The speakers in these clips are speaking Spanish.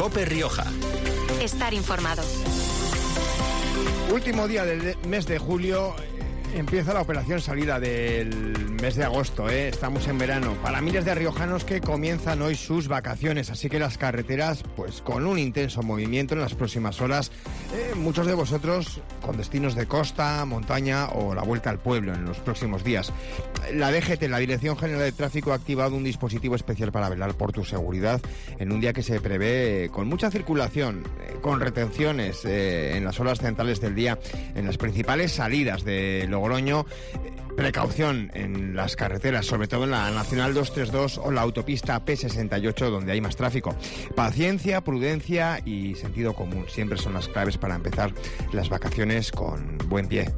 COPE Rioja. Estar informado. Último día del mes de julio. Empieza la operación salida del mes de agosto, ¿eh? Estamos en verano. Para miles de riojanos que comienzan hoy sus vacaciones, así que las carreteras, pues con un intenso movimiento en las próximas horas. Muchos de vosotros con destinos de costa, montaña o la vuelta al pueblo en los próximos días. La DGT, la Dirección General de Tráfico, ha activado un dispositivo especial para velar por tu seguridad en un día que se prevé con mucha circulación, con retenciones en las horas centrales del día, en las principales salidas de Logroño. Precaución en las carreteras, sobre todo en la Nacional 232 o la autopista P68, donde hay más tráfico. Paciencia, prudencia y sentido común siempre son las claves para empezar las vacaciones con buen pie.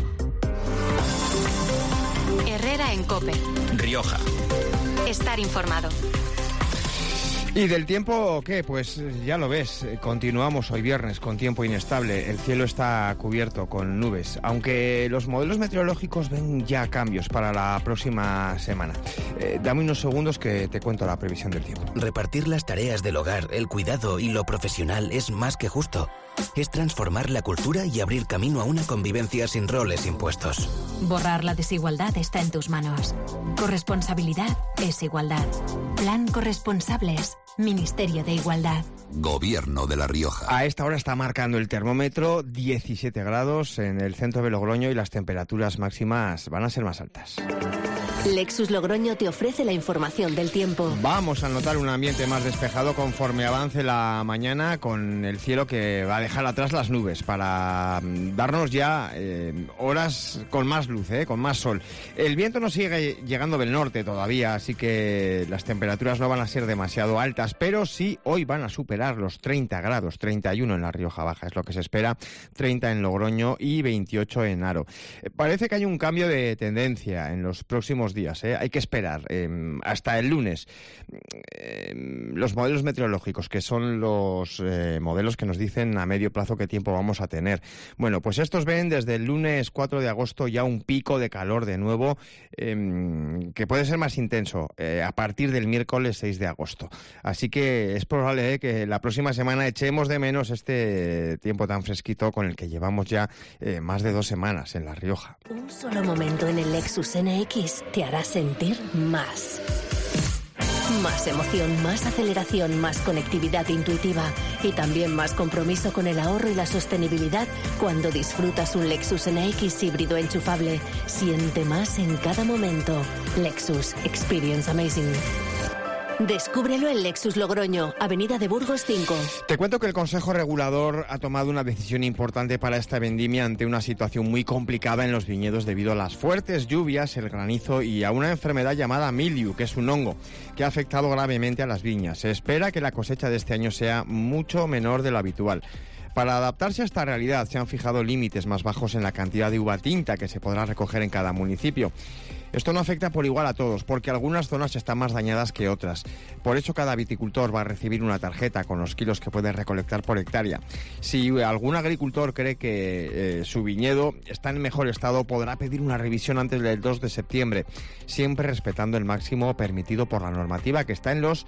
Herrera en COPE. Rioja. Estar informado. ¿Y del tiempo qué? Pues ya lo ves, continuamos hoy viernes con tiempo inestable. El cielo está cubierto con nubes, aunque los modelos meteorológicos ven ya cambios para la próxima semana. Dame unos segundos que te cuento la previsión del tiempo. Repartir las tareas del hogar, el cuidado y lo profesional es más que justo. Es transformar la cultura y abrir camino a una convivencia sin roles impuestos. Borrar la desigualdad está en tus manos. Corresponsabilidad es igualdad. Plan Corresponsables. Ministerio de Igualdad. Gobierno de La Rioja. A esta hora está marcando el termómetro 17 grados en el centro de Logroño y las temperaturas máximas van a ser más altas. Lexus Logroño te ofrece la información del tiempo. Vamos a notar un ambiente más despejado conforme avance la mañana, con el cielo que va a dejar atrás las nubes para darnos ya horas con más luz, con más sol. El viento no sigue llegando del norte todavía, así que las temperaturas no van a ser demasiado altas, pero sí hoy van a superar los 30 grados, 31 en la Rioja Baja es lo que se espera, 30 en Logroño y 28 en Haro. Parece que hay un cambio de tendencia en los próximos días, hay que esperar hasta el lunes. Los modelos meteorológicos, que son los modelos que nos dicen a medio plazo qué tiempo vamos a tener. Bueno, pues estos ven desde el lunes 4 de agosto ya un pico de calor de nuevo, que puede ser más intenso a partir del miércoles 6 de agosto. Así que es probable que la próxima semana echemos de menos este tiempo tan fresquito con el que llevamos ya más de 2 semanas en La Rioja. Un solo momento en el Lexus NX te hará sentir más. Más emoción, más aceleración, más conectividad intuitiva y también más compromiso con el ahorro y la sostenibilidad cuando disfrutas un Lexus NX híbrido enchufable. Siente más en cada momento. Lexus. Experience amazing. Descúbrelo en Lexus Logroño, Avenida de Burgos 5. Te cuento que el Consejo Regulador ha tomado una decisión importante para esta vendimia ante una situación muy complicada en los viñedos debido a las fuertes lluvias, el granizo y a una enfermedad llamada mildiu, que es un hongo que ha afectado gravemente a las viñas. Se espera que la cosecha de este año sea mucho menor de lo habitual. Para adaptarse a esta realidad se han fijado límites más bajos en la cantidad de uva tinta que se podrá recoger en cada municipio. Esto no afecta por igual a todos, porque algunas zonas están más dañadas que otras. Por eso cada viticultor va a recibir una tarjeta con los kilos que puede recolectar por hectárea. Si algún agricultor cree que su viñedo está en mejor estado, podrá pedir una revisión antes del 2 de septiembre, siempre respetando el máximo permitido por la normativa, que está en los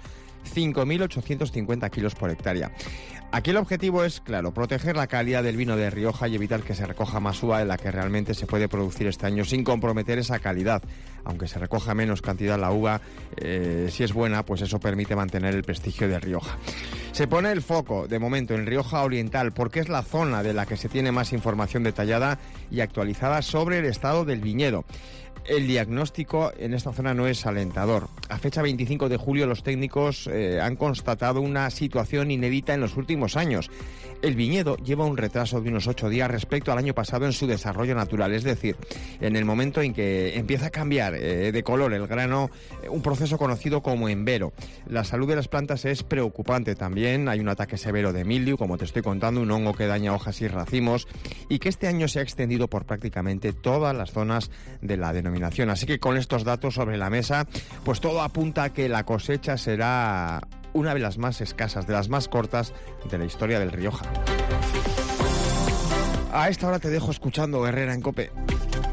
5.850 kilos por hectárea. Aquí el objetivo es, claro, proteger la calidad del vino de Rioja y evitar que se recoja más uva de la que realmente se puede producir este año sin comprometer esa calidad. Aunque se recoja menos cantidad la uva, si es buena, pues eso permite mantener el prestigio de Rioja. Se pone el foco, de momento, en Rioja Oriental, porque es la zona de la que se tiene más información detallada y actualizada sobre el estado del viñedo. El diagnóstico en esta zona no es alentador. A fecha 25 de julio los técnicos han constatado una situación inédita en los últimos años. El viñedo lleva un retraso de unos 8 días respecto al año pasado en su desarrollo natural, es decir, en el momento en que empieza a cambiar de color el grano, un proceso conocido como envero. La salud de las plantas es preocupante también. Hay un ataque severo de mildiu, como te estoy contando, un hongo que daña hojas y racimos y que este año se ha extendido por prácticamente todas las zonas de la denominación. Así que con estos datos sobre la mesa, pues todo apunta a que la cosecha será una de las más escasas, de las más cortas de la historia del Rioja. A esta hora te dejo escuchando Herrera en COPE.